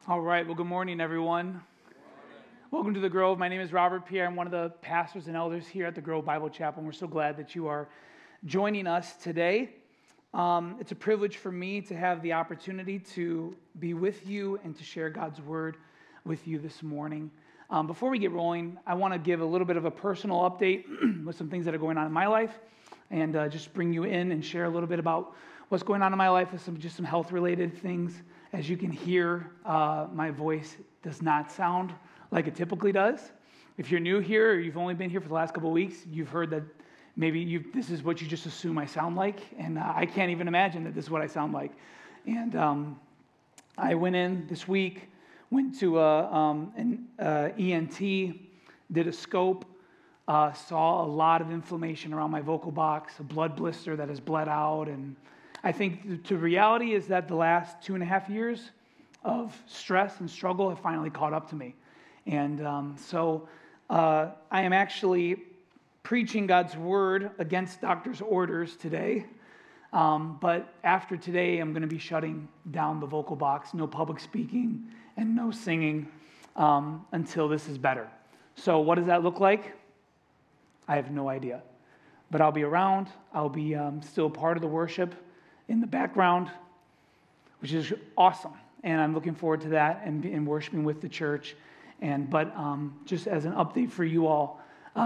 All right. Well, good morning, everyone. Welcome to the Grove. My name is Robert Pierre. I'm one of the pastors and elders here at the Grove Bible Chapel, and we're so glad that you are joining us today. It's a privilege for me to have the opportunity to be with you and to share God's Word with you this morning. Before we get rolling, I want to give a little bit of a personal update with some things that are going on in my life and just bring you in and share a little bit about what's going on in my life with some health-related things. As you can hear, my voice does not sound like it typically does. If you're new here or you've only been here for the last couple of weeks, you've heard that maybe this is what you just assume I sound like, and I can't even imagine that this is what I sound like. And I went in this week, went to an ENT, did a scope, saw a lot of inflammation around my vocal box, a blood blister that has bled out, and I think the reality is that the last 2.5 years of stress and struggle have finally caught up to me. And so I am actually preaching God's word against doctor's orders today. But after today, I'm going to be shutting down the vocal box, no public speaking and no singing until this is better. So what does that look like? I have no idea. But I'll be around. I'll be still part of the worship in the background, which is awesome, and I'm looking forward to that and worshiping with the church. But just as an update for you all,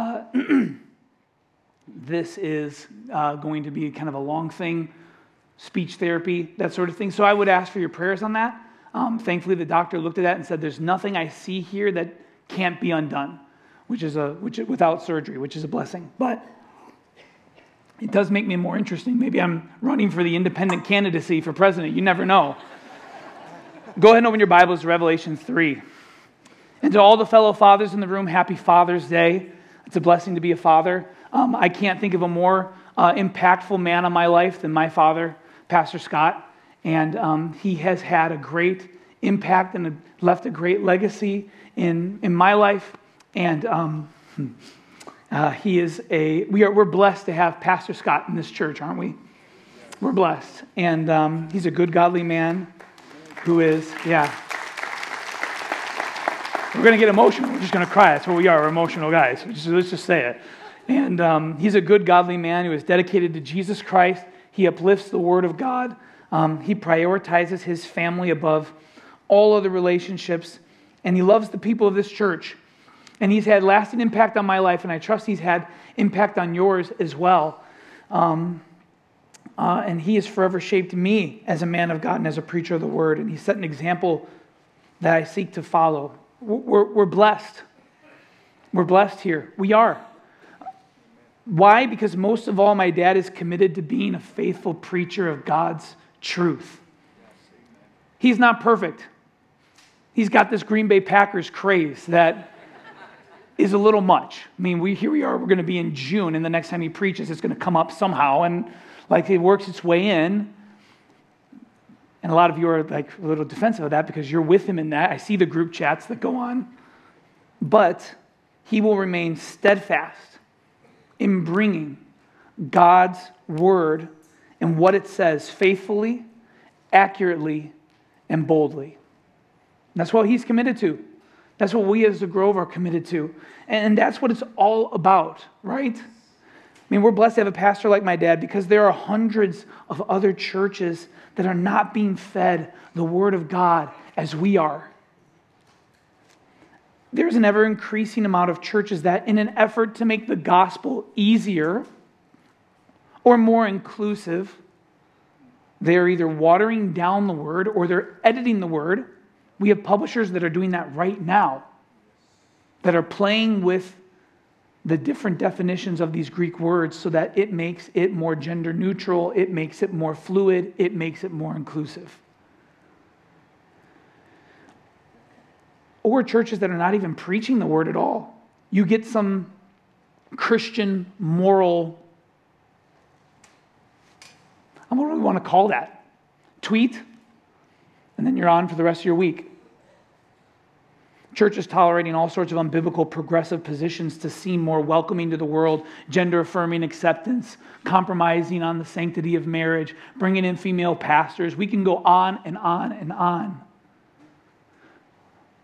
this is going to be kind of a long thing, speech therapy, that sort of thing. So I would ask for your prayers on that. Thankfully, the doctor looked at that and said, "There's nothing I see here that can't be undone," which without surgery, which is a blessing. But it does make me more interesting. Maybe I'm running for the independent candidacy for president. You never know. Go ahead and open your Bibles to Revelation 3. And to all the fellow fathers in the room, happy Father's Day. It's a blessing to be a father. I can't think of a more impactful man in my life than my father, Pastor Scott. And he has had a great impact and left a great legacy in my life. And we're blessed to have Pastor Scott in this church, aren't we? We're blessed. And he's a good, godly man who is, yeah. We're going to get emotional. We're just going to cry. That's what we are. We're emotional guys. Let's just say it. And he's a good, godly man who is dedicated to Jesus Christ. He uplifts the Word of God. He prioritizes his family above all other relationships. And he loves the people of this church. And he's had lasting impact on my life, and I trust he's had impact on yours as well. And he has forever shaped me as a man of God and as a preacher of the Word. And he set an example that I seek to follow. We're blessed. We're blessed here. We are. Why? Because most of all, my dad is committed to being a faithful preacher of God's truth. He's not perfect. He's got this Green Bay Packers craze that is a little much. I mean, here we are, we're going to be in June, and the next time he preaches, it's going to come up somehow, and like it works its way in. And a lot of you are like a little defensive of that because you're with him in that. I see the group chats that go on. But he will remain steadfast in bringing God's word and what it says faithfully, accurately, and boldly. And that's what he's committed to. That's what we as the Grove are committed to. And that's what it's all about, right? I mean, we're blessed to have a pastor like my dad because there are hundreds of other churches that are not being fed the Word of God as we are. There's an ever-increasing amount of churches that, in an effort to make the gospel easier or more inclusive, they're either watering down the Word or they're editing the Word. We have publishers that are doing that right now, that are playing with the different definitions of these Greek words so that it makes it more gender neutral, it makes it more fluid, it makes it more inclusive. Or churches that are not even preaching the word at all. You get some Christian moral, what do we want to call that? Tweet, and then you're on for the rest of your week. Churches tolerating all sorts of unbiblical progressive positions to seem more welcoming to the world, gender-affirming acceptance, compromising on the sanctity of marriage, bringing in female pastors. We can go on and on and on.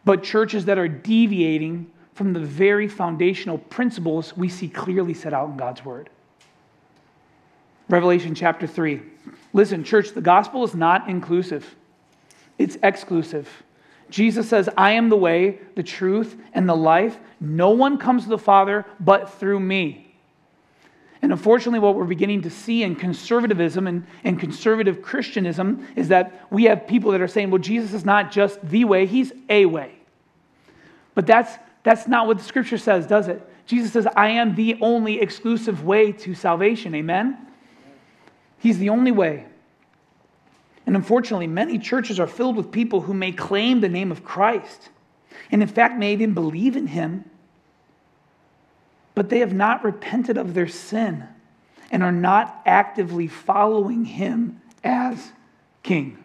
but churches that are deviating from the very foundational principles we see clearly set out in God's Word. Revelation chapter 3. Listen, church, the gospel is not inclusive. It's exclusive. Jesus says, I am the way, the truth, and the life. No one comes to the Father but through me. And unfortunately, what we're beginning to see in conservatism and conservative Christianism is that we have people that are saying, well, Jesus is not just the way, he's a way. But that's not what the Scripture says, does it? Jesus says, I am the only exclusive way to salvation. Amen? He's the only way. And unfortunately, many churches are filled with people who may claim the name of Christ, and in fact may even believe in him, but they have not repented of their sin and are not actively following him as king.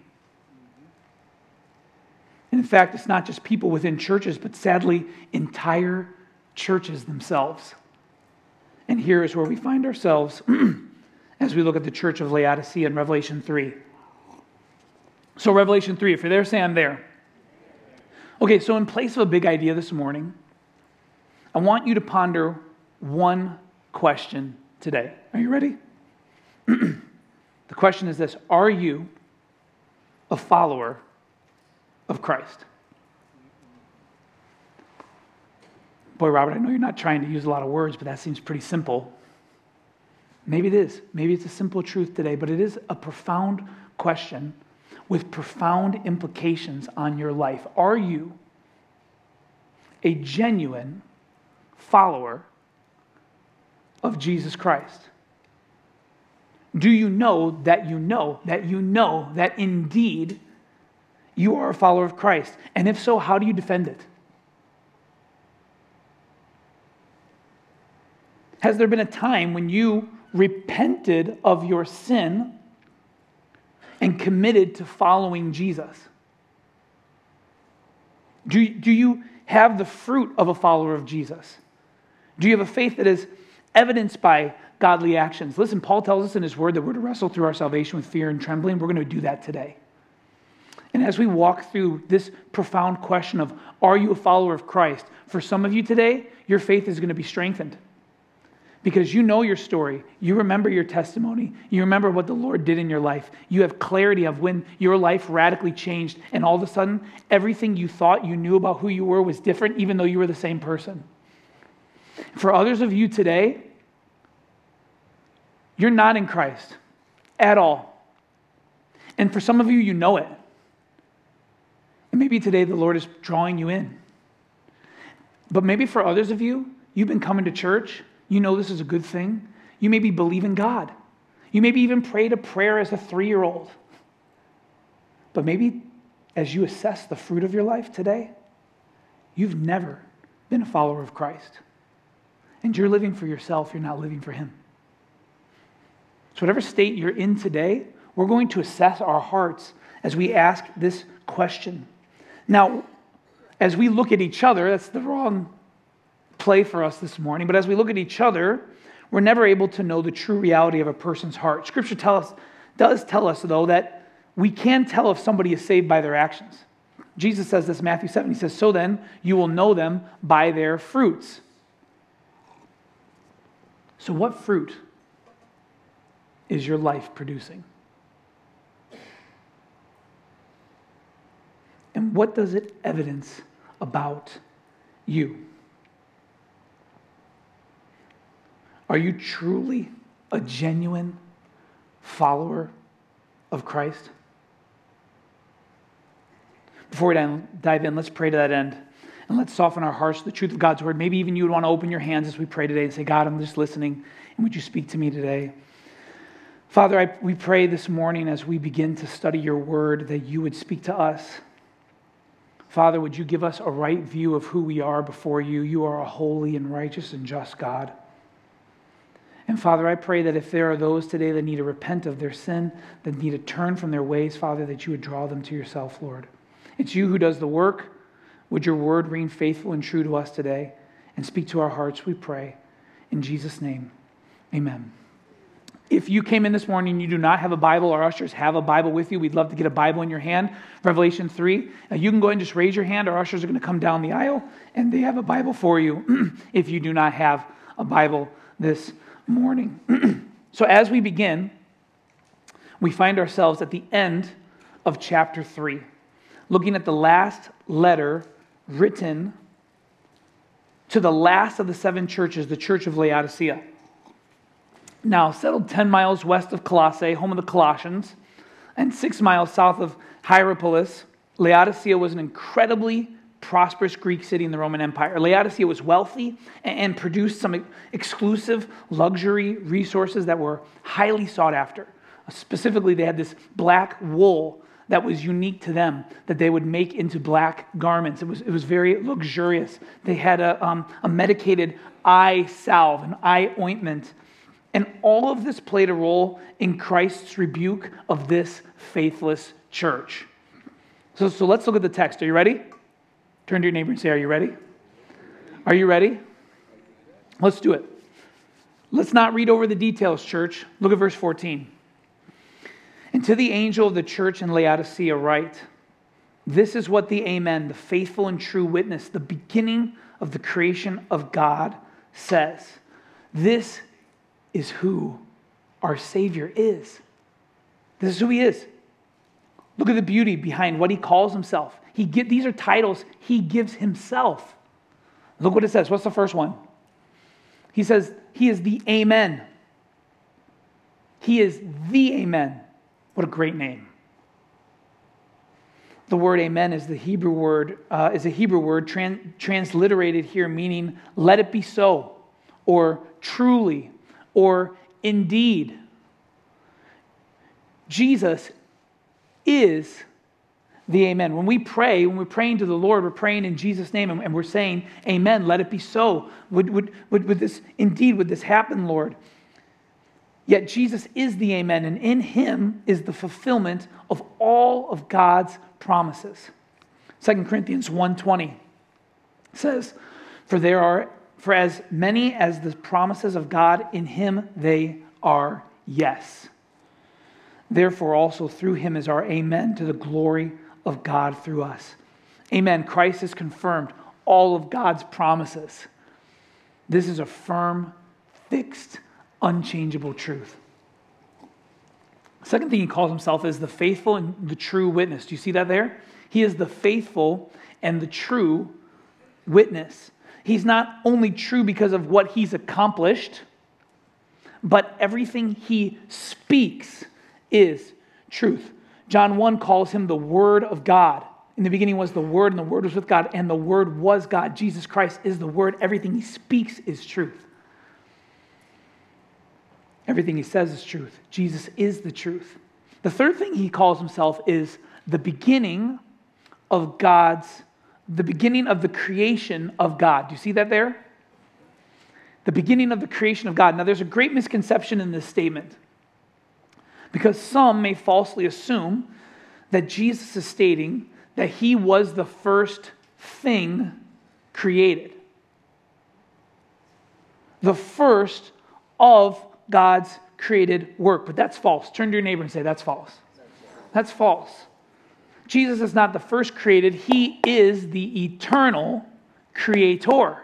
And in fact, it's not just people within churches, but sadly, entire churches themselves. And here is where we find ourselves as we look at the church of Laodicea in Revelation 3. So Revelation 3, if you're there, say I'm there. Okay, so in place of a big idea this morning, I want you to ponder one question today. Are you ready? The question is this: are you a follower of Christ? Boy, Robert, I know you're not trying to use a lot of words, but that seems pretty simple. Maybe it is. Maybe it's a simple truth today, but it is a profound question with profound implications on your life. Are you a genuine follower of Jesus Christ? Do you know that you know that you know that indeed you are a follower of Christ? And if so, how do you defend it? Has there been a time when you repented of your sin and committed to following Jesus? Do you have the fruit of a follower of Jesus? Do you have a faith that is evidenced by godly actions? Listen, Paul tells us in his word that we're to wrestle through our salvation with fear and trembling. We're going to do that today. And as we walk through this profound question of, are you a follower of Christ? For some of you today, your faith is going to be strengthened. Because you know your story. You remember your testimony. You remember what the Lord did in your life. You have clarity of when your life radically changed and all of a sudden, everything you thought you knew about who you were was different, even though you were the same person. For others of you today, you're not in Christ at all. And for some of you, you know it. And maybe today the Lord is drawing you in. But maybe for others of you, you've been coming to church. You know this is a good thing. You maybe believe in God. You maybe even prayed a prayer as a 3-year-old. But maybe as you assess the fruit of your life today, you've never been a follower of Christ. And you're living for yourself, you're not living for him. So whatever state you're in today, we're going to assess our hearts as we ask this question. Now, as we look at each other, that's the wrong play for us this morning, but as we look at each other, we're never able to know the true reality of a person's heart. Scripture does tell us, though, that we can tell if somebody is saved by their actions. Jesus says this in Matthew 7. He says, so then you will know them by their fruits. So what fruit is your life producing? And what does it evidence about you? Are you truly a genuine follower of Christ? Before we dive in, let's pray to that end. And let's soften our hearts to the truth of God's word. Maybe even you would want to open your hands as we pray today and say, God, I'm just listening. And would you speak to me today? Father, we pray this morning as we begin to study your word that you would speak to us. Father, would you give us a right view of who we are before you? You are a holy and righteous and just God. And Father, I pray that if there are those today that need to repent of their sin, that need to turn from their ways, Father, that you would draw them to yourself, Lord. It's you who does the work. Would your word remain faithful and true to us today and speak to our hearts, we pray. In Jesus' name, amen. If you came in this morning and you do not have a Bible, our ushers have a Bible with you. We'd love to get a Bible in your hand. Revelation 3. You can go ahead and just raise your hand. Our ushers are going to come down the aisle, and they have a Bible for you if you do not have a Bible this morning. So as we begin, we find ourselves at the end of chapter 3, looking at the last letter written to the last of the 7 churches, the church of Laodicea. Now, settled 10 miles west of Colossae, home of the Colossians, and 6 miles south of Hierapolis, Laodicea was an incredibly prosperous Greek city in the Roman Empire. Laodicea was wealthy and produced some exclusive luxury resources that were highly sought after. Specifically, they had this black wool that was unique to them that they would make into black garments. It was very luxurious. They had a medicated eye salve, an eye ointment. And all of this played a role in Christ's rebuke of this faithless church. So let's look at the text. Are you ready? Turn to your neighbor and say, are you ready? Are you ready? Let's do it. Let's not read over the details, church. Look at verse 14. And to the angel of the church in Laodicea write, this is what the Amen, the faithful and true witness, the beginning of the creation of God, says. This is who our Savior is. This is who he is. Look at the beauty behind what he calls himself. These are titles he gives himself. Look what it says. What's the first one? He says, he is the Amen. He is the Amen. What a great name. The word amen is a Hebrew word transliterated here, meaning let it be so, or truly, or indeed. Jesus is the amen. When we're praying to the Lord, we're praying in Jesus' name, and we're saying, amen, let it be so. Would this happen, Lord? Yet Jesus is the amen, and in him is the fulfillment of all of God's promises. 2 Corinthians 1:20 says, For as many as the promises of God, in him they are yes. Therefore also through him is our amen to the glory of God through us. Amen. Christ has confirmed all of God's promises. This is a firm, fixed, unchangeable truth. Second thing he calls himself is the faithful and the true witness. Do you see that there? He is the faithful and the true witness. He's not only true because of what he's accomplished, but everything he speaks is truth. John 1 calls him the Word of God. In the beginning was the Word, and the Word was with God, and the Word was God. Jesus Christ is the Word. Everything he speaks is truth. Everything he says is truth. Jesus is the truth. The third thing he calls himself is the beginning of the creation of God. Do you see that there? The beginning of the creation of God. Now, there's a great misconception in this statement, because some may falsely assume that Jesus is stating that he was the first thing created. The first of God's created work. But that's false. Turn to your neighbor and say, that's false. That's false. Jesus is not the first created. He is the eternal creator.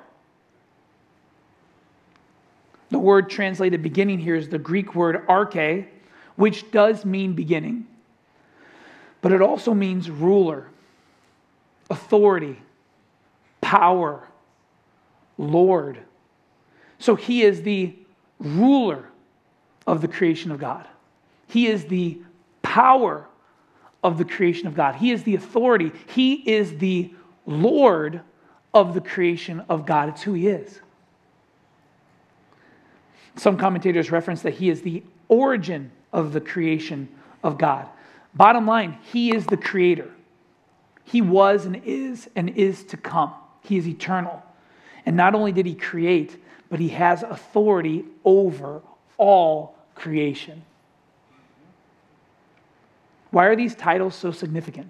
The word translated beginning here is the Greek word arche, which does mean beginning. But it also means ruler, authority, power, Lord. So he is the ruler of the creation of God. He is the power of the creation of God. He is the authority. He is the Lord of the creation of God. It's who he is. Some commentators reference that he is the origin of the creation of God. Bottom line, he is the creator. He was and is to come. He is eternal. And not only did he create, but he has authority over all creation. Why are these titles so significant?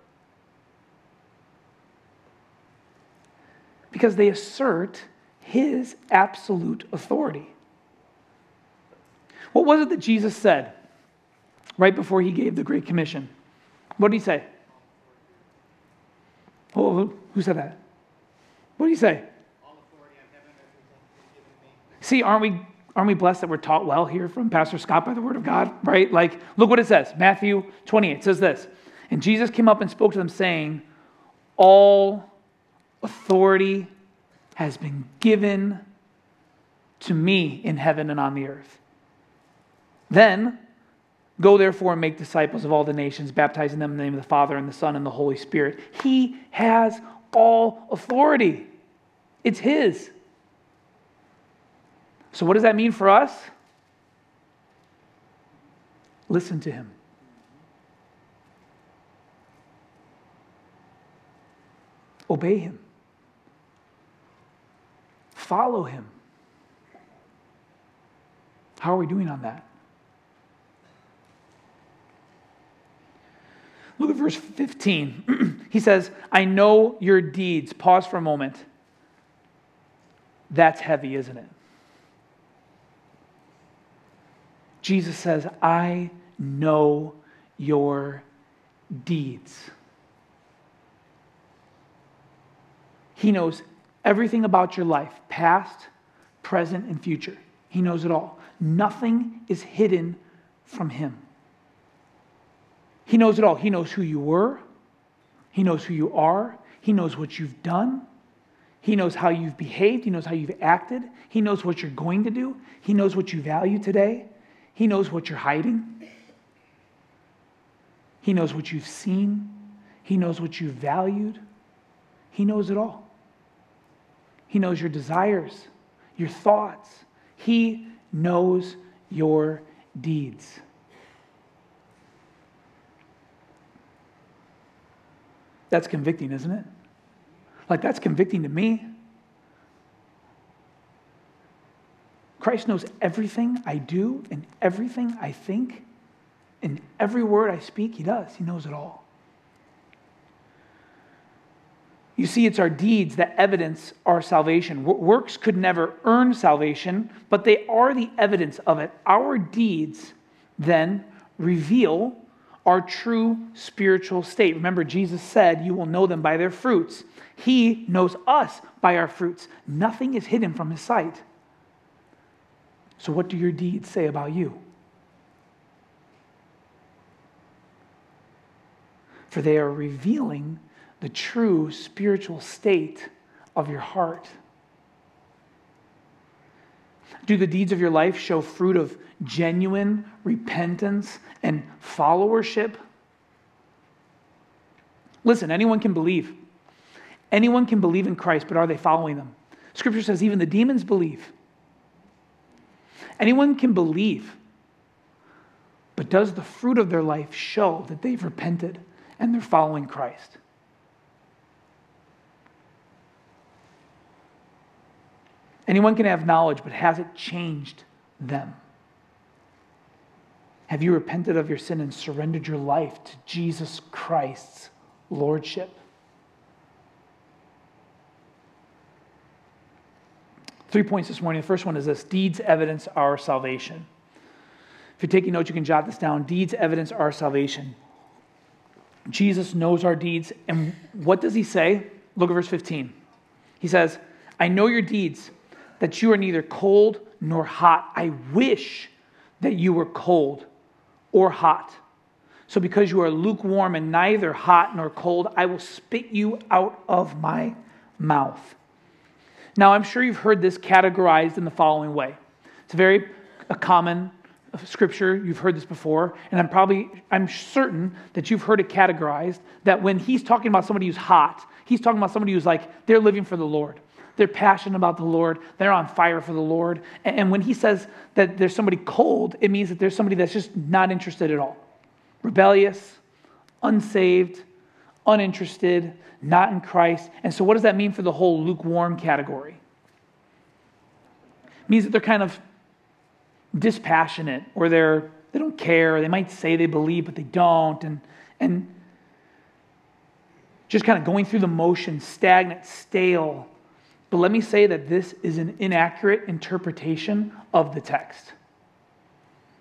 Because they assert his absolute authority. What was it that Jesus said right before he gave the Great Commission? What did he say? Oh, who said that? What did he say? All authority on heaven and earth is given to me. See, aren't we blessed that we're taught well here from Pastor Scott by the Word of God, right? Like, look what it says. Matthew 28 says this. And Jesus came up and spoke to them saying, all authority has been given to me in heaven and on the earth. Then, go therefore and make disciples of all the nations, baptizing them in the name of the Father and the Son and the Holy Spirit. He has all authority. It's His. So what does that mean for us? Listen to Him. Obey Him. Follow Him. How are we doing on that? Look at verse 15. He says, I know your deeds. Pause for a moment. That's heavy, isn't it? Jesus says, I know your deeds. He knows everything about your life, past, present, and future. He knows it all. Nothing is hidden from Him. He knows it all. He knows who you were. He knows who you are. He knows what you've done. He knows how you've behaved. He knows how you've acted. He knows what you're going to do. He knows what you value today. He knows what you're hiding. He knows what you've seen. He knows what you've valued. He knows it all. He knows your desires, your thoughts. He knows your deeds. That's convicting, isn't it? Like, that's convicting to me. Christ knows everything I do and everything I think and every word I speak. He does. He knows it all. You see, it's our deeds that evidence our salvation. Works could never earn salvation, but they are the evidence of it. Our deeds then reveal our true spiritual state. Remember, Jesus said, you will know them by their fruits. He knows us by our fruits. Nothing is hidden from His sight. So what do your deeds say about you? For they are revealing the true spiritual state of your heart. Do the deeds of your life show fruit of genuine repentance and followership? Listen, anyone can believe. Anyone can believe in Christ, but are they following them? Scripture says even the demons believe. Anyone can believe, but does the fruit of their life show that they've repented and they're following Christ? Anyone can have knowledge, but has it changed them? Have you repented of your sin and surrendered your life to Jesus Christ's lordship? 3 points this morning. The first one is this: deeds evidence our salvation. If you're taking notes, you can jot this down. Deeds evidence our salvation. Jesus knows our deeds. And what does He say? Look at verse 15. He says, I know your deeds, that you are neither cold nor hot. I wish that you were cold or hot. So because you are lukewarm and neither hot nor cold, I will spit you out of my mouth. Now, I'm sure you've heard this categorized in the following way. It's a common scripture. You've heard this before. And I'm certain that you've heard it categorized that when He's talking about somebody who's hot, He's talking about somebody who's like, they're living for the Lord. They're passionate about the Lord. They're on fire for the Lord. And when He says that there's somebody cold, it means that there's somebody that's just not interested at all. Rebellious, unsaved, uninterested, not in Christ. And so what does that mean for the whole lukewarm category? It means that they're kind of dispassionate, or they don't care. They might say they believe, but they don't. And just kind of going through the motions, stagnant, stale. But let me say that this is an inaccurate interpretation of the text.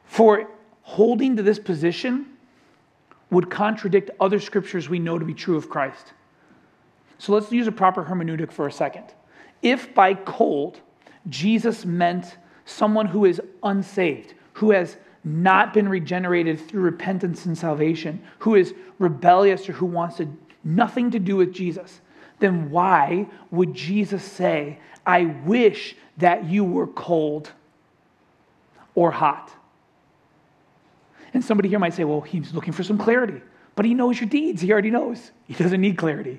For holding to this position would contradict other scriptures we know to be true of Christ. So let's use a proper hermeneutic for a second. If by cold, Jesus meant someone who is unsaved, who has not been regenerated through repentance and salvation, who is rebellious or who wants nothing to do with Jesus, then why would Jesus say, I wish that you were cold or hot? And somebody here might say, well, he's looking for some clarity. But he knows your deeds. He already knows. He doesn't need clarity.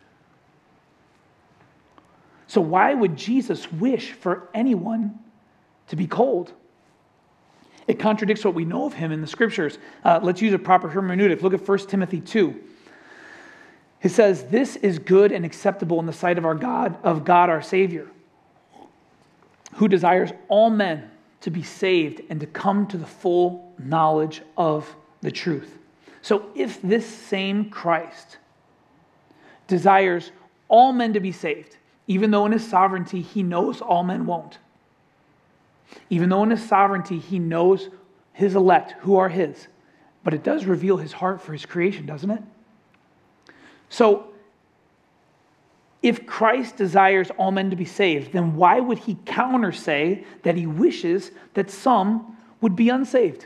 So why would Jesus wish for anyone to be cold? It contradicts what we know of him in the scriptures. Let's use a proper hermeneutic. Look at 1 Timothy 2. It says, this is good and acceptable in the sight of God our Savior, who desires all men to be saved and to come to the full knowledge of the truth. So if this same Christ desires all men to be saved, even though in his sovereignty he knows all men won't, even though in his sovereignty he knows his elect, who are his, but it does reveal his heart for his creation, doesn't it? So, if Christ desires all men to be saved, then why would he counter say that he wishes that some would be unsaved?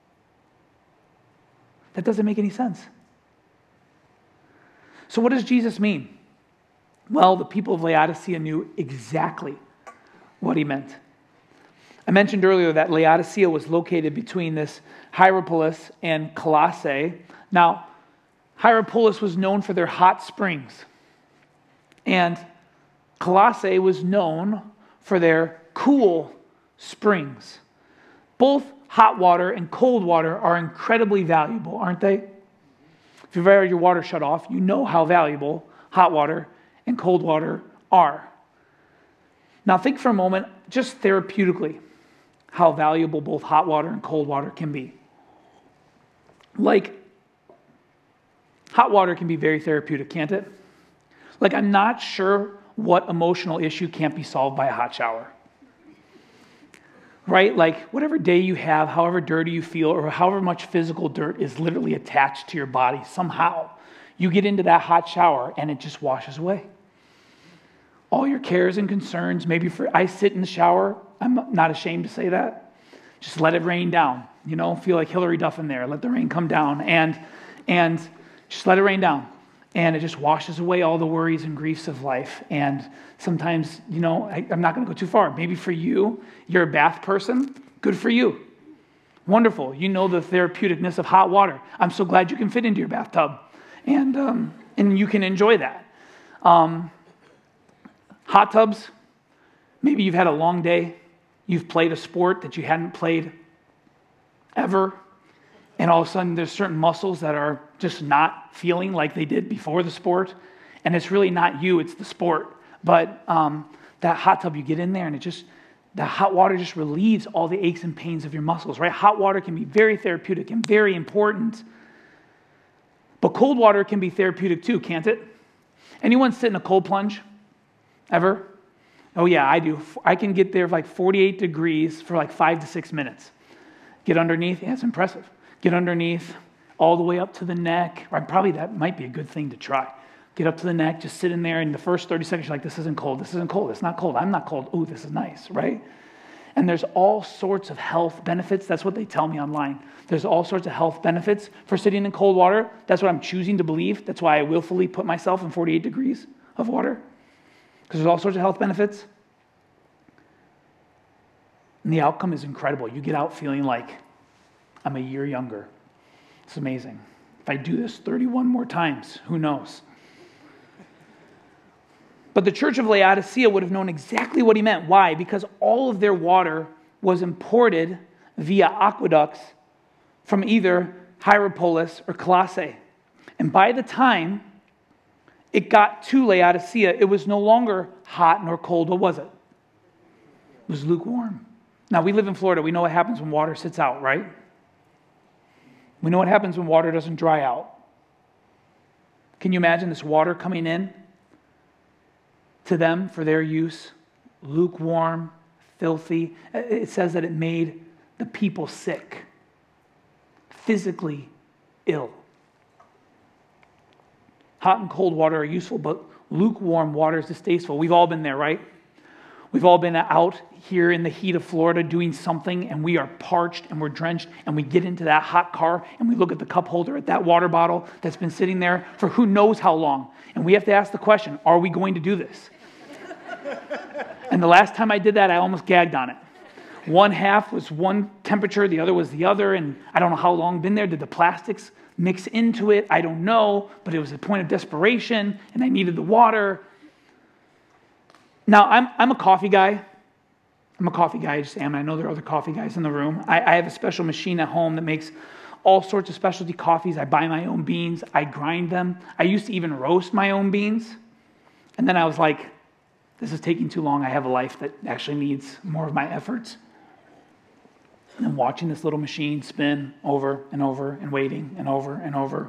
That doesn't make any sense. So what does Jesus mean? Well, the people of Laodicea knew exactly what he meant. I mentioned earlier that Laodicea was located between this Hierapolis and Colossae. Now, Hierapolis was known for their hot springs. And Colossae was known for their cool springs. Both hot water and cold water are incredibly valuable, aren't they? If you've ever had your water shut off, you know how valuable hot water and cold water are. Now think for a moment, just therapeutically, how valuable both hot water and cold water can be. Like, hot water can be very therapeutic, can't it? Like, I'm not sure what emotional issue can't be solved by a hot shower. Right? Like, whatever day you have, however dirty you feel, or however much physical dirt is literally attached to your body, somehow you get into that hot shower and it just washes away. All your cares and concerns, I sit in the shower, I'm not ashamed to say that. Just let it rain down. Feel like Hillary Duff in there. Let the rain come down and just let it rain down. And it just washes away all the worries and griefs of life. And sometimes, I'm not going to go too far. Maybe for you, you're a bath person. Good for you. Wonderful. You know the therapeuticness of hot water. I'm so glad you can fit into your bathtub. And you can enjoy that. Hot tubs, maybe you've had a long day. You've played a sport that you hadn't played ever. And all of a sudden, there's certain muscles that are just not feeling like they did before the sport. And it's really not you, it's the sport. But that hot tub, you get in there and the hot water just relieves all the aches and pains of your muscles, right? Hot water can be very therapeutic and very important. But cold water can be therapeutic too, can't it? Anyone sit in a cold plunge? Ever? Oh yeah, I do. I can get there like 48 degrees for like 5 to 6 minutes. Get underneath, yeah, it's impressive. Get underneath, all the way up to the neck. Right, probably that might be a good thing to try. Get up to the neck, just sit in there, and the first 30 seconds, you're like, this isn't cold, it's not cold, I'm not cold, ooh, this is nice, right? And there's all sorts of health benefits. That's what they tell me online. There's all sorts of health benefits for sitting in cold water. That's what I'm choosing to believe. That's why I willfully put myself in 48 degrees of water, because there's all sorts of health benefits. And the outcome is incredible. You get out feeling like, I'm a year younger. It's amazing. If I do this 31 more times, who knows? But the church of Laodicea would have known exactly what he meant. Why? Because all of their water was imported via aqueducts from either Hierapolis or Colossae. And by the time it got to Laodicea, it was no longer hot nor cold. What was it? It was lukewarm. Now, we live in Florida. We know what happens when water sits out, right? We know what happens when water doesn't dry out. Can you imagine this water coming in to them for their use? Lukewarm, filthy. It says that it made the people sick, physically ill. Hot and cold water are useful, but lukewarm water is distasteful. We've all been there, right? We've all been out here in the heat of Florida doing something, and we are parched and we're drenched, and we get into that hot car and we look at the cup holder at that water bottle that's been sitting there for who knows how long. And we have to ask the question, are we going to do this? And the last time I did that, I almost gagged on it. One half was one temperature, the other was the other, and I don't know how long been there. Did the plastics mix into it? I don't know, but it was a point of desperation, and I needed the water. Now, I'm a coffee guy. I just am. I know there are other coffee guys in the room. I have a special machine at home that makes all sorts of specialty coffees. I buy my own beans. I grind them. I used to even roast my own beans. And then I was like, this is taking too long. I have a life that actually needs more of my efforts. And then watching this little machine spin over and over and waiting and over and over.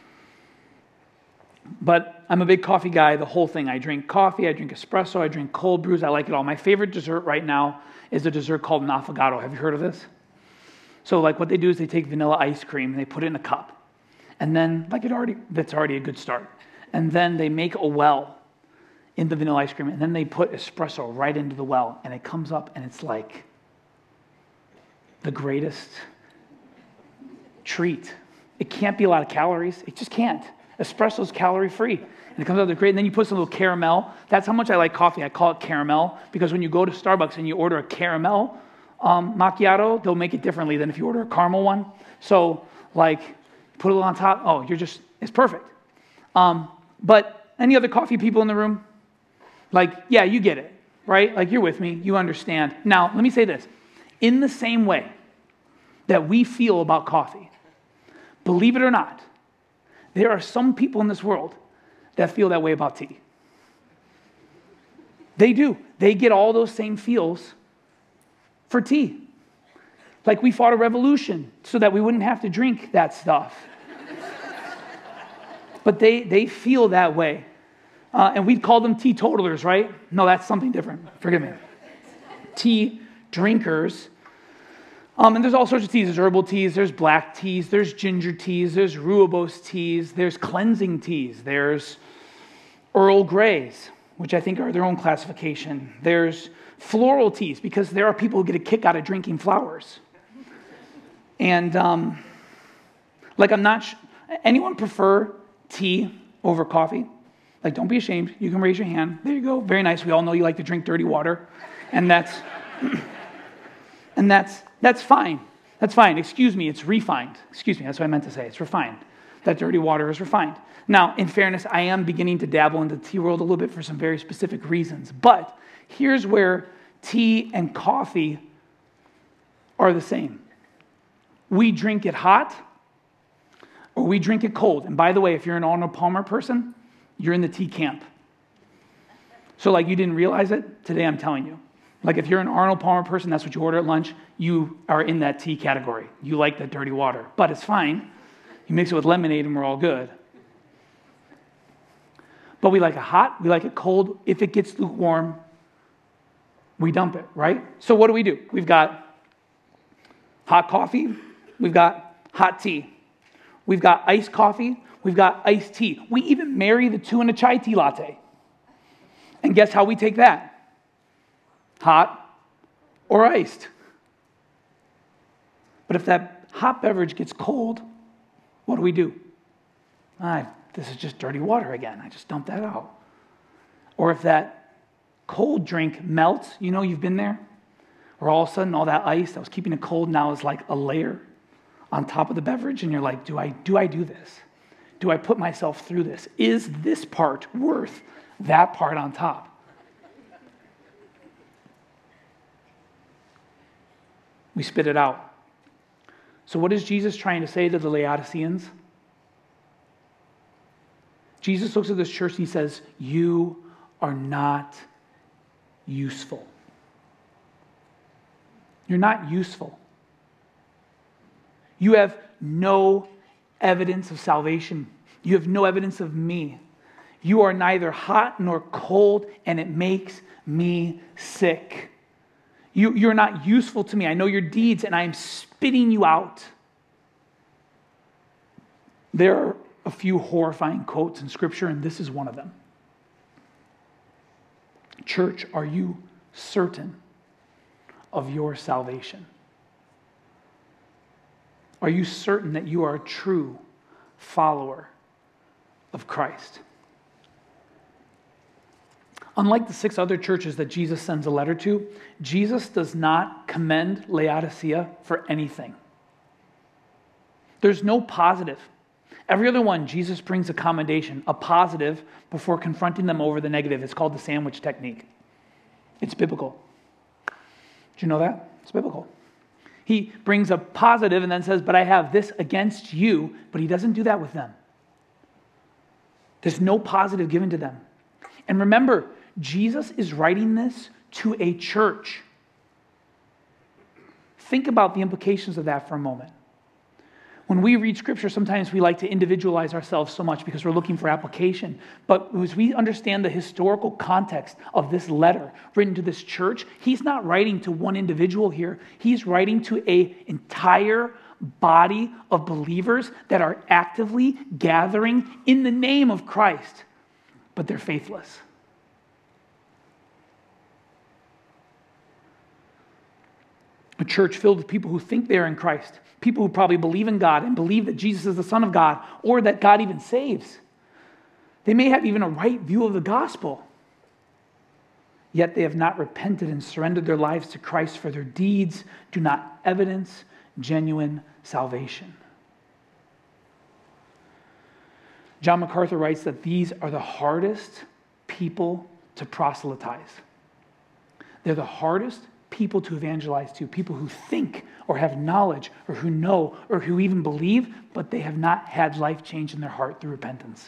But I'm a big coffee guy, the whole thing. I drink coffee, I drink espresso, I drink cold brews, I like it all. My favorite dessert right now is a dessert called an affogato. Have you heard of this? So like what they do is they take vanilla ice cream and they put it in a cup. And then, that's already a good start. And then they make a well in the vanilla ice cream, and then they put espresso right into the well, and it comes up and it's like the greatest treat. It can't be a lot of calories. It just can't. Espresso's calorie-free. And it comes out great. And then you put some little caramel. That's how much I like coffee. I call it caramel because when you go to Starbucks and you order a caramel macchiato, they'll make it differently than if you order a caramel one. So, like, put it on top. Oh, it's perfect. But any other coffee people in the room? Like, yeah, you get it, right? Like, you're with me. You understand. Now, let me say this. In the same way that we feel about coffee, believe it or not, there are some people in this world that feel that way about tea. They do. They get all those same feels for tea. Like we fought a revolution so that we wouldn't have to drink that stuff. But they feel that way. And we'd call them teetotalers, right? No, that's something different. Forgive me. Tea drinkers. And there's all sorts of teas. There's herbal teas, there's black teas, there's ginger teas, there's rooibos teas, there's cleansing teas, there's Earl Greys, which I think are their own classification. There's floral teas, because there are people who get a kick out of drinking flowers. And, anyone prefer tea over coffee? Like, don't be ashamed. You can raise your hand. There you go. Very nice. We all know you like to drink dirty water. And that's fine. That's fine. Excuse me, it's refined. Excuse me, that's what I meant to say. It's refined. That dirty water is refined. Now, in fairness, I am beginning to dabble into the tea world a little bit for some very specific reasons. But here's where tea and coffee are the same. We drink it hot or we drink it cold. And by the way, if you're an Arnold Palmer person, you're in the tea camp. So like you didn't realize it, today I'm telling you. Like if you're an Arnold Palmer person, that's what you order at lunch, you are in that tea category. You like that dirty water. But it's fine. You mix it with lemonade and we're all good. But we like it hot, we like it cold. If it gets lukewarm, we dump it, right? So what do? We've got hot coffee, we've got hot tea. We've got iced coffee, we've got iced tea. We even marry the two in a chai tea latte. And guess how we take that? Hot or iced. But if that hot beverage gets cold, what do? This is just dirty water again. I just dump that out. Or if that cold drink melts, you've been there, or all of a sudden all that ice that was keeping it cold now is like a layer on top of the beverage, and you're like, do I do this? Do I put myself through this? Is this part worth that part on top? We spit it out. So what is Jesus trying to say to the Laodiceans? Jesus looks at this church and he says, you are not useful. You're not useful. You have no evidence of salvation. You have no evidence of me. You are neither hot nor cold, and it makes me sick. You're not useful to me. I know your deeds, and I am spitting you out. There are a few horrifying quotes in Scripture, and this is one of them. Church, are you certain of your salvation? Are you certain that you are a true follower of Christ? Unlike the 6 other churches that Jesus sends a letter to, Jesus does not commend Laodicea for anything. There's no positive. Every other one, Jesus brings a commendation, a positive, before confronting them over the negative. It's called the sandwich technique. It's biblical. Did you know that? It's biblical. He brings a positive and then says, but I have this against you, but he doesn't do that with them. There's no positive given to them. And remember, Jesus is writing this to a church. Think about the implications of that for a moment. When we read Scripture, sometimes we like to individualize ourselves so much because we're looking for application. But as we understand the historical context of this letter written to this church, he's not writing to one individual here. He's writing to an entire body of believers that are actively gathering in the name of Christ, but they're faithless. A church filled with people who think they're in Christ, people who probably believe in God and believe that Jesus is the Son of God or that God even saves. They may have even a right view of the gospel, yet they have not repented and surrendered their lives to Christ, for their deeds do not evidence genuine salvation. John MacArthur writes that these are the hardest people to proselytize. They're the hardest people to evangelize to, people who think or have knowledge or who know or who even believe, but they have not had life change in their heart through repentance.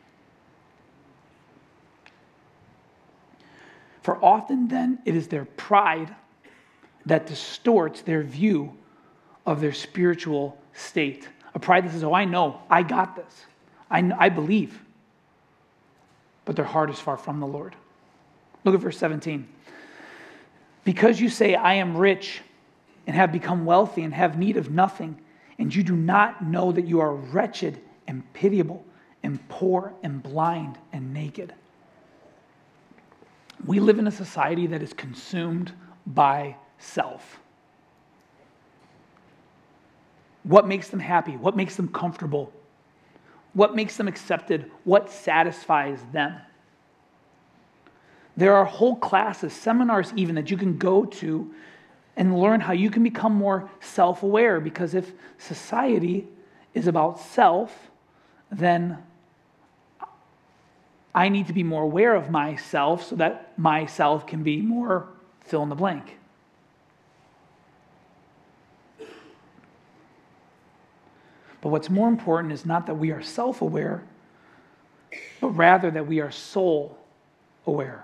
For often then, it is their pride that distorts their view of their spiritual state. A pride that says, oh, I know, I got this. I believe. But their heart is far from the Lord. Look at verse 17. Because you say, I am rich and have become wealthy and have need of nothing, and you do not know that you are wretched and pitiable and poor and blind and naked. We live in a society that is consumed by self. What makes them happy? What makes them comfortable? What makes them accepted? What satisfies them? There are whole classes, seminars even, that you can go to and learn how you can become more self-aware, because if society is about self, then I need to be more aware of myself so that myself can be more fill in the blank. But what's more important is not that we are self-aware, but rather that we are soul-aware.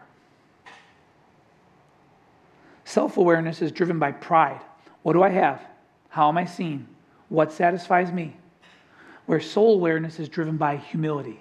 Self-awareness is driven by pride. What do I have? How am I seen? What satisfies me? Where soul awareness is driven by humility.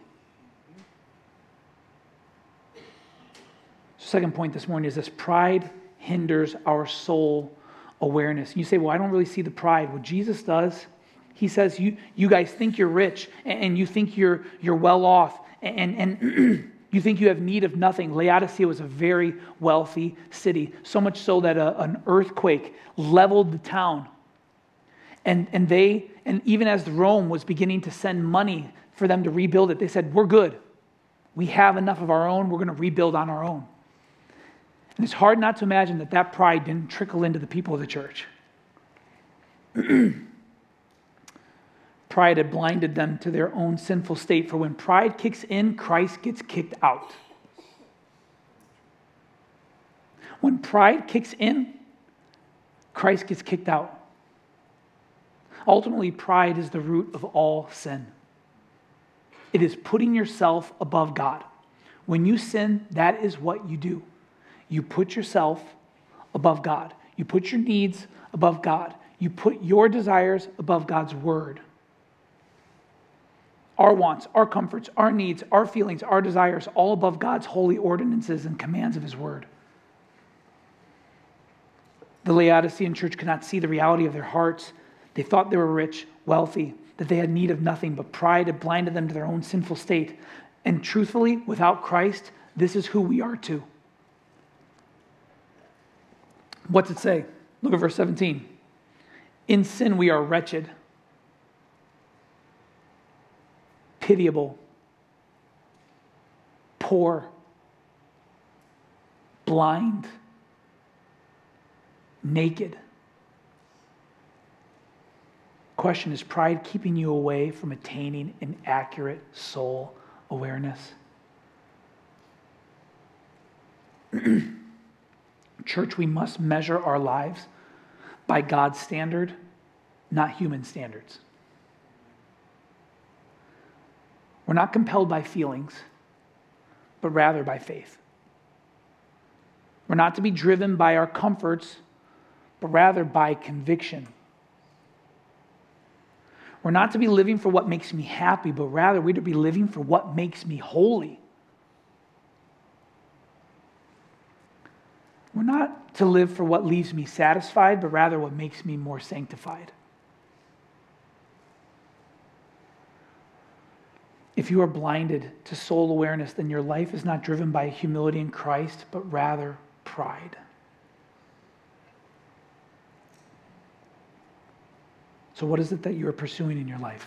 Second point this morning is this: pride hinders our soul awareness. And you say, well, I don't really see the pride. Well, Jesus does. He says, you guys think you're rich and you think you're well off and you think you have need of nothing. Laodicea was a very wealthy city, so much so that an earthquake leveled the town. And even as Rome was beginning to send money for them to rebuild it, they said, we're good. We have enough of our own. We're going to rebuild on our own. And it's hard not to imagine that pride didn't trickle into the people of the church. Pride had blinded them to their own sinful state. For when pride kicks in, Christ gets kicked out. When pride kicks in, Christ gets kicked out. Ultimately, pride is the root of all sin. It is putting yourself above God. When you sin, that is what you do. You put yourself above God. You put your needs above God. You put your desires above God's word. Our wants, our comforts, our needs, our feelings, our desires, all above God's holy ordinances and commands of his word. The Laodicean church could not see the reality of their hearts. They thought they were rich, wealthy, that they had need of nothing, but pride had blinded them to their own sinful state. And truthfully, without Christ, this is who we are too. What's it say? Look at verse 17. In sin we are wretched, pitiable, poor, blind, naked. Question, is pride keeping you away from attaining an accurate soul awareness? Church, we must measure our lives by God's standard, not human standards. We're not compelled by feelings, but rather by faith. We're not to be driven by our comforts, but rather by conviction. We're not to be living for what makes me happy, but rather we're to be living for what makes me holy. We're not to live for what leaves me satisfied, but rather what makes me more sanctified. If you are blinded to soul awareness, then your life is not driven by humility in Christ, but rather pride. So what is it that you are pursuing in your life?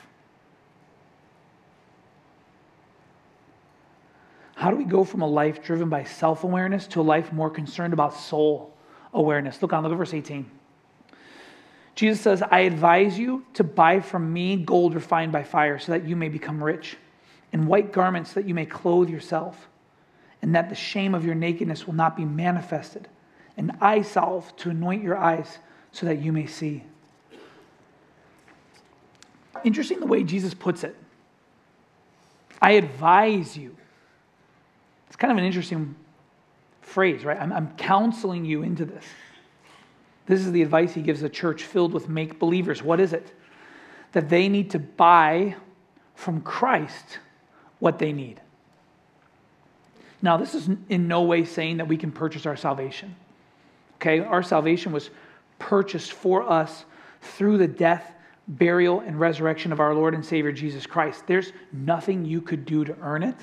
How do we go from a life driven by self-awareness to a life more concerned about soul awareness? Look at verse 18. Jesus says, I advise you to buy from me gold refined by fire so that you may become rich, and white garments that you may clothe yourself, and that the shame of your nakedness will not be manifested, and eye salve to anoint your eyes so that you may see. Interesting the way Jesus puts it. I advise you. It's kind of an interesting phrase, right? I'm counseling you into this. This is the advice he gives a church filled with make-believers. What is it? That they need to buy from Christ what they need. Now, this is in no way saying that we can purchase our salvation. Okay? Our salvation was purchased for us through the death, burial, and resurrection of our Lord and Savior Jesus Christ. There's nothing you could do to earn it.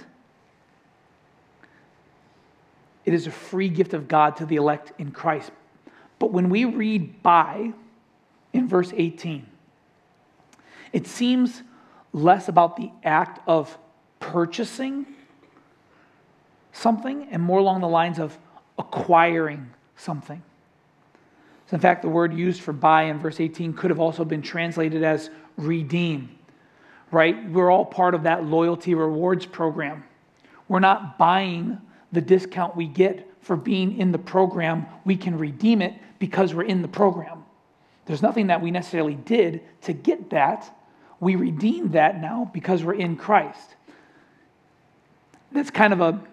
It is a free gift of God to the elect in Christ. But when we read buy in verse 18, it seems less about the act of purchasing something and more along the lines of acquiring something. So in fact, the word used for buy in verse 18 could have also been translated as redeem, right? We're all part of that loyalty rewards program. We're not buying the discount we get for being in the program. We can redeem it because we're in the program. There's nothing that we necessarily did to get that. We redeemed that now because we're in Christ. That's kind of a,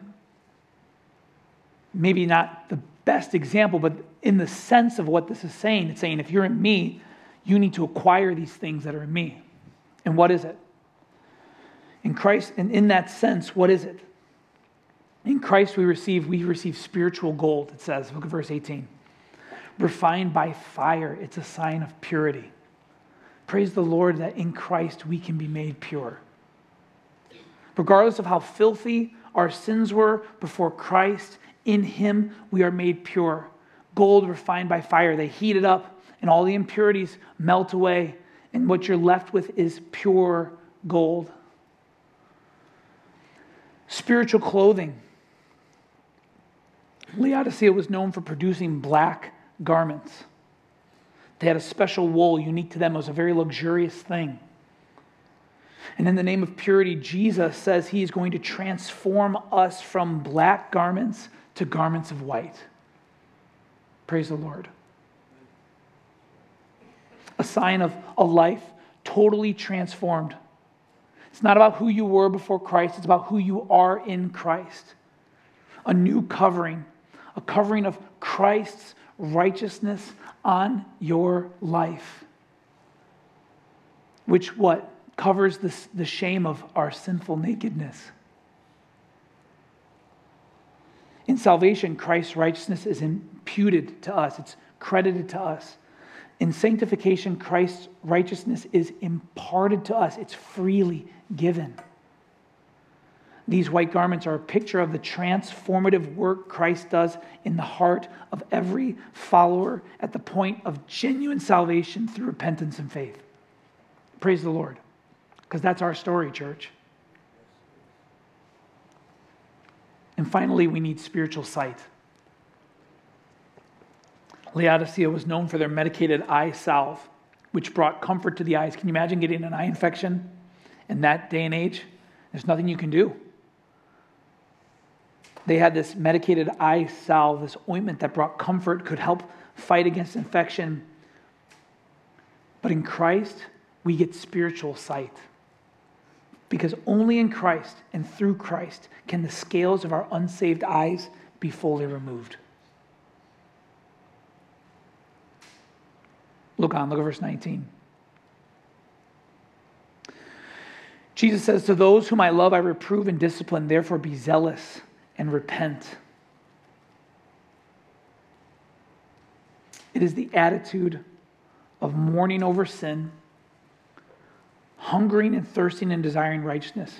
maybe not the best example, but in the sense of what this is saying, it's saying if you're in me, you need to acquire these things that are in me. And what is it? In Christ, and in that sense, what is it? In Christ we receive spiritual gold, it says. Look at verse 18. Refined by fire, it's a sign of purity. Praise the Lord that in Christ we can be made pure. Regardless of how filthy our sins were before Christ, in Him we are made pure. Gold refined by fire, they heat it up and all the impurities melt away, and what you're left with is pure gold. Spiritual clothing. Laodicea was known for producing black garments. They had a special wool unique to them. It was a very luxurious thing. And in the name of purity, Jesus says He is going to transform us from black garments to garments of white. Praise the Lord. A sign of a life totally transformed. It's not about who you were before Christ. It's about who you are in Christ. A new covering. A covering of Christ's righteousness on your life. Which what? Covers the shame of our sinful nakedness. In salvation, Christ's righteousness is imputed to us. It's credited to us. In sanctification, Christ's righteousness is imparted to us. It's freely given. These white garments are a picture of the transformative work Christ does in the heart of every follower at the point of genuine salvation through repentance and faith. Praise the Lord, because that's our story, church. And finally, we need spiritual sight. Laodicea was known for their medicated eye salve, which brought comfort to the eyes. Can you imagine getting an eye infection in that day and age? There's nothing you can do. They had this medicated eye salve, this ointment that brought comfort, could help fight against infection. But in Christ, we get spiritual sight. Because only in Christ and through Christ can the scales of our unsaved eyes be fully removed. Look at verse 19. Jesus says, to those whom I love, I reprove and discipline, therefore be zealous and repent. It is the attitude of mourning over sin, hungering and thirsting and desiring righteousness.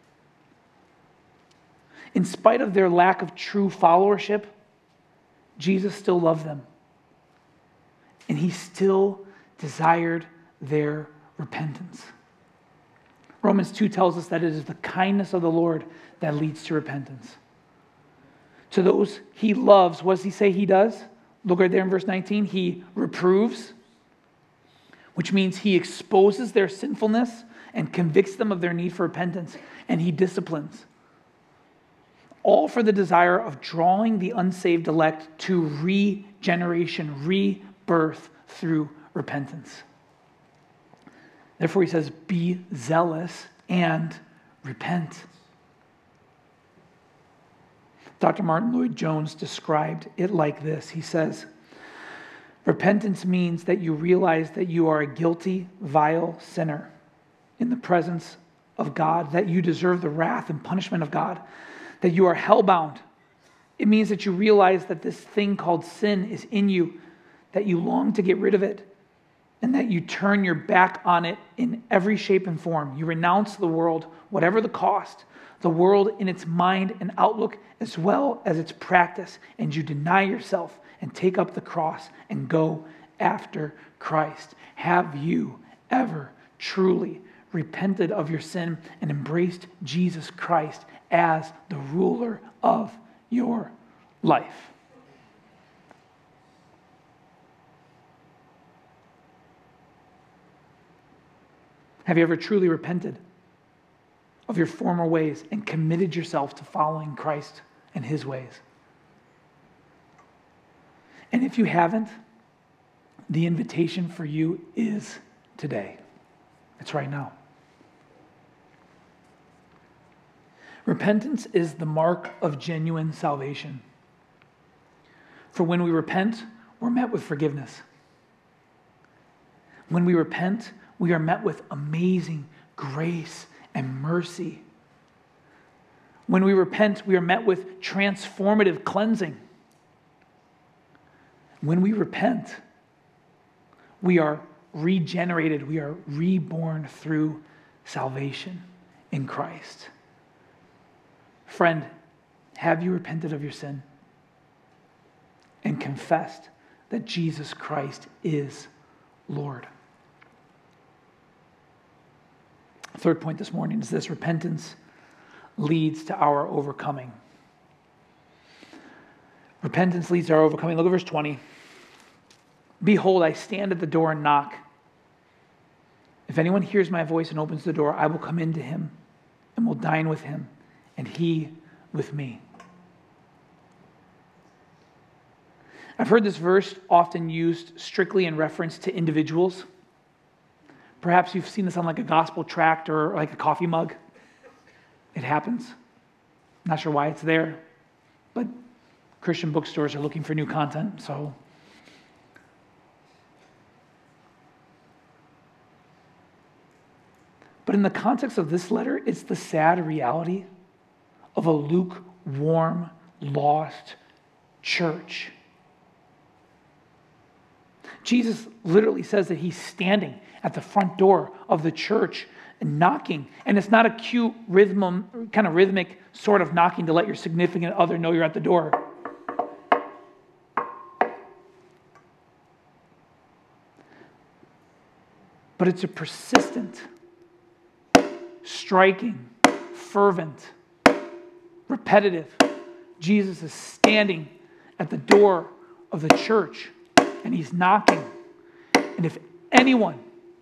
In spite of their lack of true followership, Jesus still loved them. And he still desired their repentance. Romans 2 tells us that it is the kindness of the Lord that leads to repentance. To those he loves, what does he say he does? Look right there in verse 19. He reproves, which means he exposes their sinfulness and convicts them of their need for repentance. And he disciplines. All for the desire of drawing the unsaved elect to regeneration, rebirth through repentance. Therefore, he says, be zealous and repent. Dr. Martin Lloyd-Jones described it like this. He says, repentance means that you realize that you are a guilty, vile sinner in the presence of God, that you deserve the wrath and punishment of God, that you are hellbound. It means that you realize that this thing called sin is in you, that you long to get rid of it, and that you turn your back on it in every shape and form. You renounce the world, whatever the cost, the world in its mind and outlook as well as its practice, and you deny yourself and take up the cross and go after Christ. Have you ever truly repented of your sin and embraced Jesus Christ as the ruler of your life? Have you ever truly repented of your former ways and committed yourself to following Christ and his ways? And if you haven't, the invitation for you is today. It's right now. Repentance is the mark of genuine salvation. For when we repent, we're met with forgiveness. When we repent, we are met with amazing grace and mercy. When we repent, we are met with transformative cleansing. When we repent, we are regenerated. We are reborn through salvation in Christ. Friend, have you repented of your sin and confessed that Jesus Christ is Lord? Third point this morning is this: repentance leads to our overcoming. Repentance leads to our overcoming. Look at verse 20. Behold, I stand at the door and knock. If anyone hears my voice and opens the door, I will come into him and will dine with him, and he with me. I've heard this verse often used strictly in reference to individuals. Perhaps you've seen this on like a gospel tract or like a coffee mug. It happens. Not sure why it's there, but Christian bookstores are looking for new content, so. But in the context of this letter, it's the sad reality of a lukewarm, lost church Jesus literally says that he's standing at the front door of the church and knocking. And it's not a cute rhythmic sort of knocking to let your significant other know you're at the door. But it's a persistent, striking, fervent, repetitive. Jesus is standing at the door of the church and he's knocking. And if anyone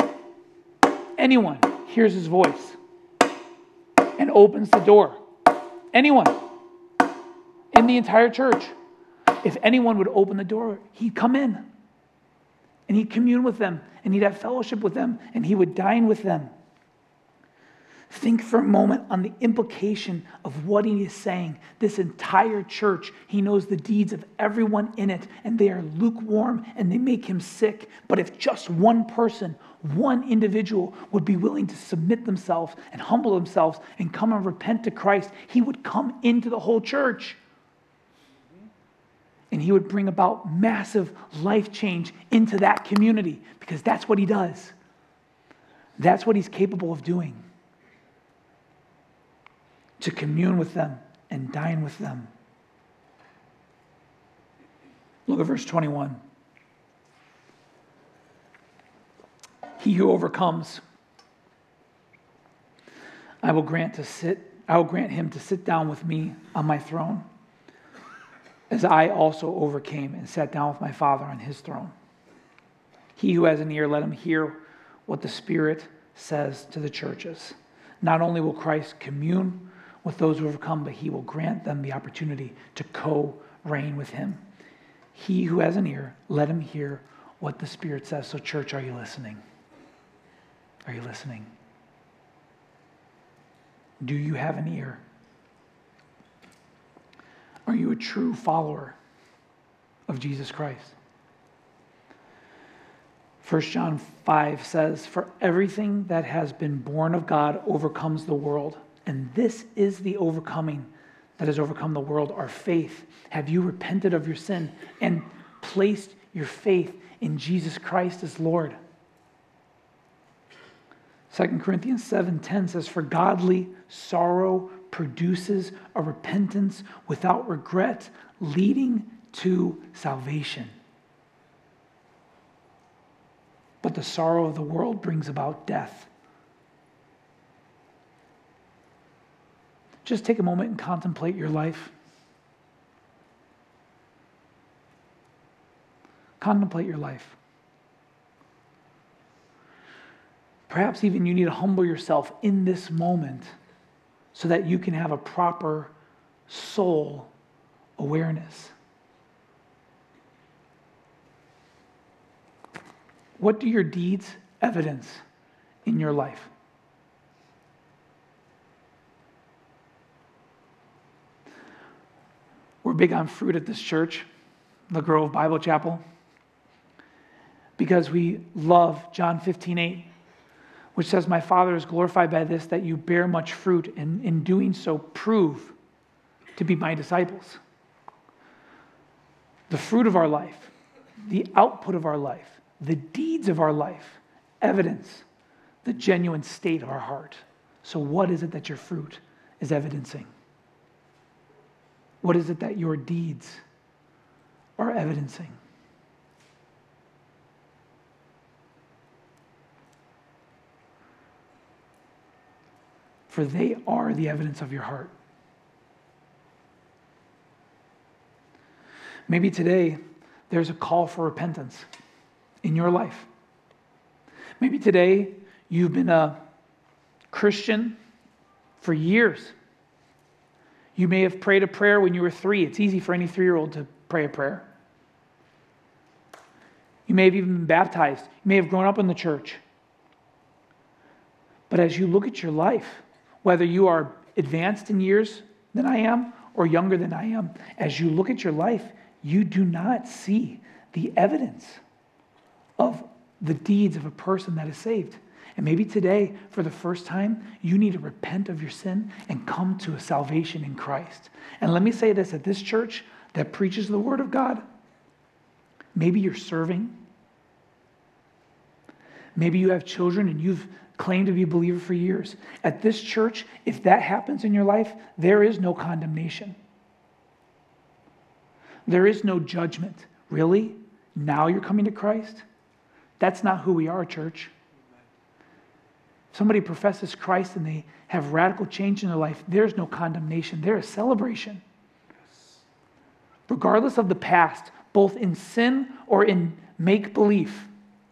hears his voice and opens the door, anyone in the entire church, if anyone would open the door, he'd come in and he'd commune with them and he'd have fellowship with them and he would dine with them. Think for a moment on the implication of what he is saying. This entire church, he knows the deeds of everyone in it, and they are lukewarm and they make him sick. But if just one person, one individual would be willing to submit themselves and humble themselves and come and repent to Christ, he would come into the whole church. And he would bring about massive life change into that community because that's what he does. That's what he's capable of doing. To commune with them and dine with them. Look at verse 21. He who overcomes, I will grant him to sit down with me on my throne, as I also overcame and sat down with my Father on his throne. He who has an ear, let him hear what the Spirit says to the churches. Not only will Christ commune with those who overcome, but he will grant them the opportunity to co-reign with him. He who has an ear, let him hear what the Spirit says. So church, are you listening? Are you listening? Do you have an ear? Are you a true follower of Jesus Christ? 1 John 5 says, "For everything that has been born of God overcomes the world. And this is the overcoming that has overcome the world, our faith. Have you repented of your sin and placed your faith in Jesus Christ as Lord?" 2 Corinthians 7:10 says, "For godly sorrow produces a repentance without regret, leading to salvation. But the sorrow of the world brings about death." Just take a moment and contemplate your life. Contemplate your life. Perhaps even you need to humble yourself in this moment so that you can have a proper soul awareness. What do your deeds evidence in your life? We're big on fruit at this church, the Grove Bible Chapel, because we love John 15:8, which says, "My Father is glorified by this, that you bear much fruit, and in doing so prove to be my disciples." The fruit of our life, the output of our life, the deeds of our life evidence the genuine state of our heart. So what is it that your fruit is evidencing? What is it that your deeds are evidencing? For they are the evidence of your heart. Maybe today there's a call for repentance in your life. Maybe today you've been a Christian for years. You may have prayed a prayer when you were 3. It's easy for any 3-year-old to pray a prayer. You may have even been baptized. You may have grown up in the church. But as you look at your life, whether you are advanced in years than I am or younger than I am, as you look at your life, you do not see the evidence of the deeds of a person that is saved. And maybe today, for the first time, you need to repent of your sin and come to a salvation in Christ. And let me say this, at this church that preaches the Word of God, maybe you're serving Maybe you have children and you've claimed to be a believer for years. At this church, if that happens in your life, there is no condemnation. There is no judgment. Really? Now you're coming to Christ? That's not who we are, church. If somebody professes Christ and they have radical change in their life, there's no condemnation. There is celebration. Regardless of the past, both in sin or in make-believe.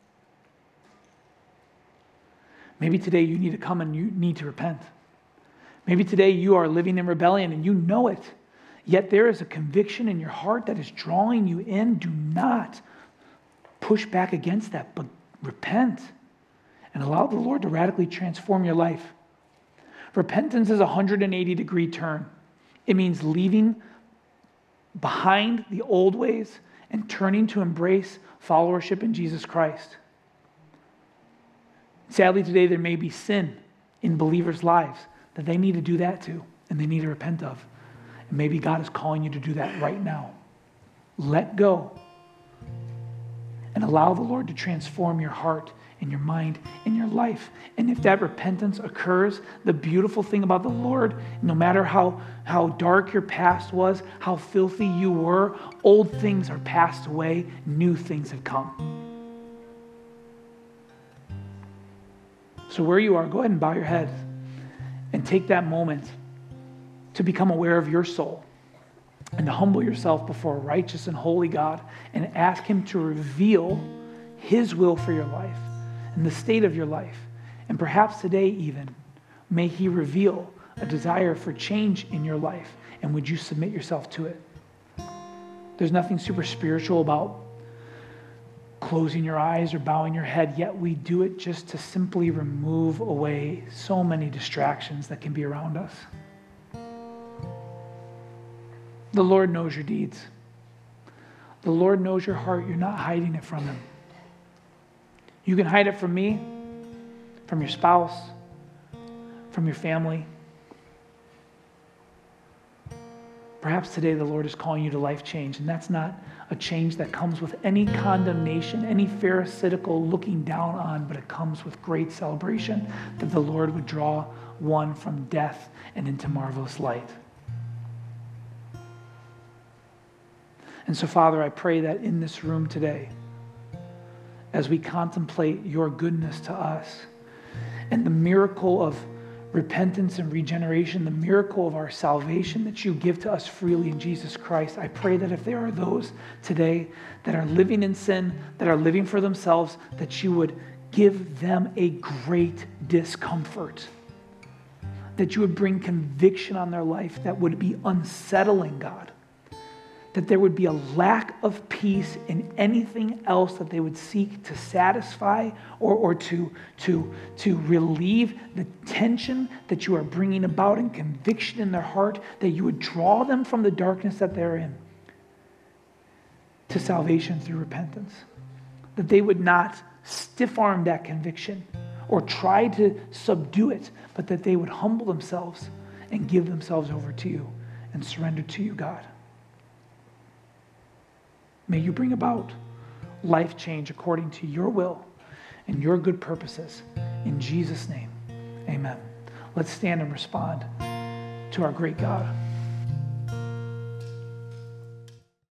Maybe today you need to come and you need to repent. Maybe today you are living in rebellion and you know it. Yet there is a conviction in your heart that is drawing you in. Do not push back against that, but repent and allow the Lord to radically transform your life. Repentance is a 180-degree turn. It means leaving behind the old ways and turning to embrace followership in Jesus Christ. Sadly, today there may be sin in believers' lives that they need to do that too, and they need to repent of. And maybe God is calling you to do that right now. Let go and allow the Lord to transform your heart and your mind and your life. And if that repentance occurs, the beautiful thing about the Lord, no matter how dark your past was, how filthy you were, old things are passed away, new things have come. So where you are, go ahead and bow your head and take that moment to become aware of your soul and to humble yourself before a righteous and holy God and ask Him to reveal His will for your life and the state of your life. And perhaps today even, may He reveal a desire for change in your life, and would you submit yourself to it? There's nothing super spiritual about closing your eyes or bowing your head, yet we do it just to simply remove away so many distractions that can be around us. The Lord knows your deeds. The Lord knows your heart. You're not hiding it from Him. You can hide it from me, from your spouse, from your family. Perhaps today the Lord is calling you to life change, and that's not a change that comes with any condemnation, any pharisaical looking down on, but it comes with great celebration that the Lord would draw one from death and into marvelous light. And so, Father, I pray that in this room today, as we contemplate your goodness to us and the miracle of repentance and regeneration, the miracle of our salvation that you give to us freely in Jesus Christ, I pray that if there are those today that are living in sin, that are living for themselves, that you would give them a great discomfort, that you would bring conviction on their life that would be unsettling, God, that there would be a lack of peace in anything else that they would seek to satisfy or to relieve the tension that you are bringing about and conviction in their heart, that you would draw them from the darkness that they're in to salvation through repentance, that they would not stiff-arm that conviction or try to subdue it, but that they would humble themselves and give themselves over to you and surrender to you, God. May you bring about life change according to your will and your good purposes. In Jesus' name, amen. Let's stand and respond to our great God.